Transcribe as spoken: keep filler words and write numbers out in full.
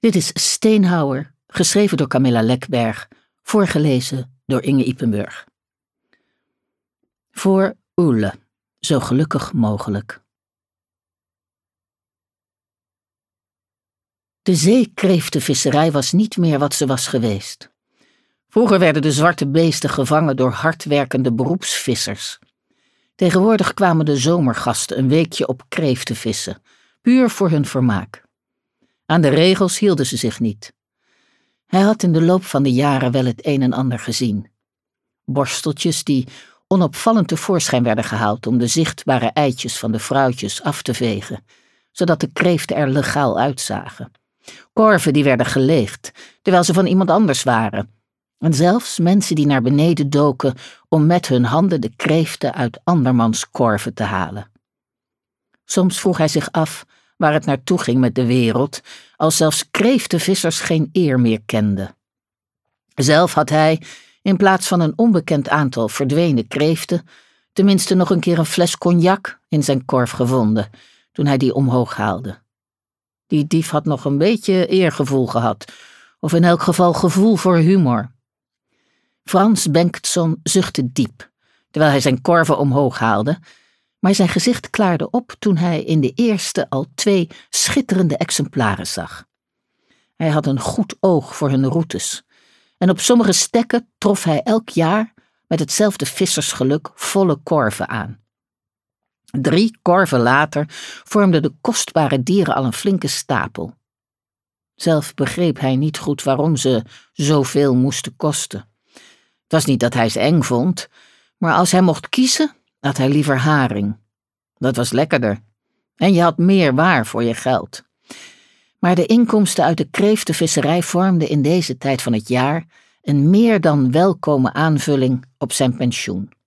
Dit is Steenhouwer, geschreven door Camilla Lekberg, voorgelezen door Inge Ippenburg. Voor Ulle, zo gelukkig mogelijk. De zeekreeftenvisserij was niet meer wat ze was geweest. Vroeger werden de zwarte beesten gevangen door hardwerkende beroepsvissers. Tegenwoordig kwamen de zomergasten een weekje op kreeften vissen, puur voor hun vermaak. Aan de regels hielden ze zich niet. Hij had in de loop van de jaren wel het een en ander gezien. Borsteltjes die onopvallend tevoorschijn werden gehaald om de zichtbare eitjes van de vrouwtjes af te vegen, zodat de kreeften er legaal uitzagen. Korven die werden geleegd, terwijl ze van iemand anders waren. En zelfs mensen die naar beneden doken om met hun handen de kreeften uit andermans korven te halen. Soms vroeg hij zich af waar het naartoe ging met de wereld, als zelfs kreeftenvissers geen eer meer kenden. Zelf had hij, in plaats van een onbekend aantal verdwenen kreeften, tenminste nog een keer een fles cognac in zijn korf gevonden, toen hij die omhoog haalde. Die dief had nog een beetje eergevoel gehad, of in elk geval gevoel voor humor. Frans Bengtsson zuchtte diep, terwijl hij zijn korven omhoog haalde, maar zijn gezicht klaarde op toen hij in de eerste al twee schitterende exemplaren zag. Hij had een goed oog voor hun routes, en op sommige stekken trof hij elk jaar met hetzelfde vissersgeluk volle korven aan. Drie korven later vormden de kostbare dieren al een flinke stapel. Zelf begreep hij niet goed waarom ze zoveel moesten kosten. Het was niet dat hij ze eng vond, maar als hij mocht kiezen, had hij liever haring. Dat was lekkerder. En je had meer waar voor je geld. Maar de inkomsten uit de kreeftenvisserij vormden in deze tijd van het jaar een meer dan welkome aanvulling op zijn pensioen.